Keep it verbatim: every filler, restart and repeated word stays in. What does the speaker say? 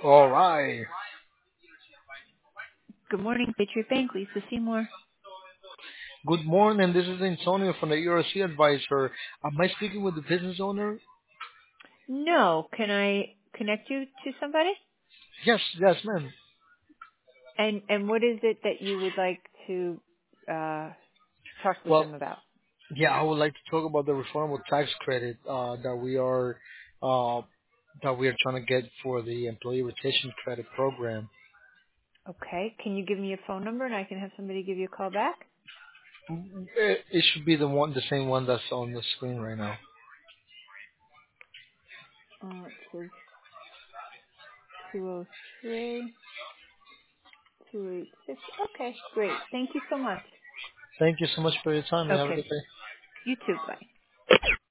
All right. Good morning, Patriot Bank. Lisa Seymour. Good morning. This is Antonio from the E R C Advisor. Am I speaking with the business owner? No, can I connect you to somebody? Yes, yes, ma'am. And and what is it that you would like to uh, talk with Well, them about? yeah, I would like to talk about the reformable tax credit uh, that we are uh, that we are trying to get for the employee retention credit program. Okay, can you give me a phone number and I can have somebody give you a call back? It, it should be the one, the same one that's on the screen right now. Uh, it says two oh three, two eight six. Okay, great. Thank you so much. Thank you so much for your time. You have a good Okay, day. you too. Bye.